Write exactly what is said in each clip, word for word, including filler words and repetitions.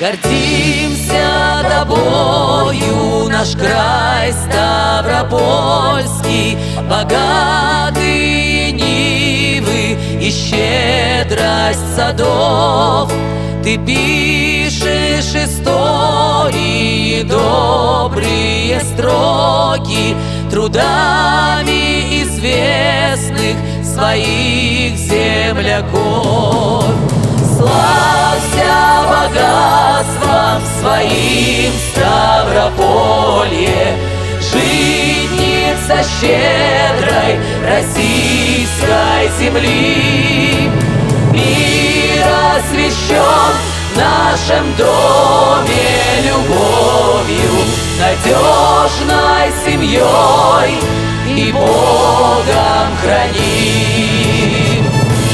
Гордимся тобою, наш край Ставропольский, богатые нивы и щедрость садов. Ты пишешь истории, добрые строки, трудами известных своих земляков. Славься богатством своим, Ставрополье, житница щедрой российской земли. Мир освящен в нашем доме любовью, надежной семьей и Богом храним.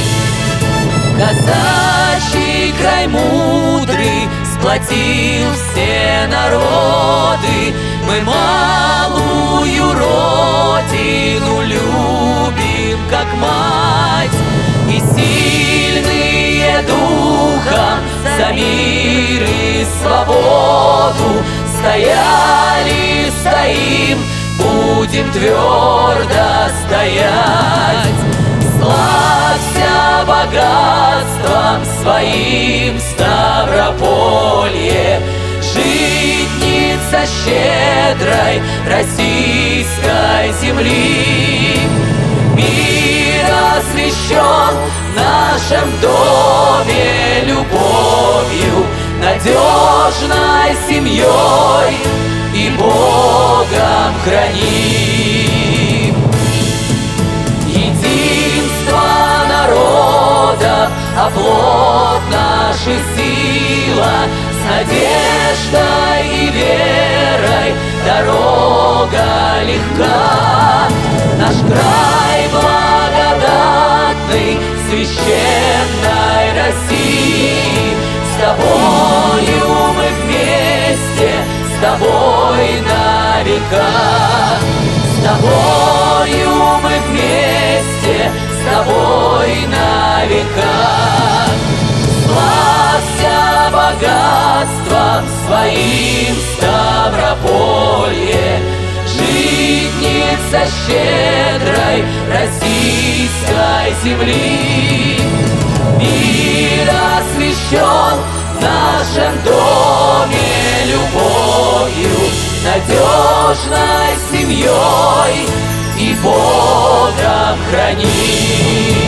Казачий край мудрый сплотил все народы. Мы малую родину любим, как мать, и сильные духом за мир и свободу стояли, стоим, будем твердо стоять. Славься богатством своим, Ставрополье, житница щедрой российской земли. Мир освящен в нашем доме любовью, надежной семьей и Богом храним. Оплот наша сила, с надеждой и верой дорога легка. Наш край благодатный, священной России, с тобою мы вместе, с тобой на века. С тобою мы вместе, с тобой на века. Славься богатством своим, Ставрополье, житница щедрой российской земли. Мир освящен в нашем доме любовью, надежной семьей и Богом храним.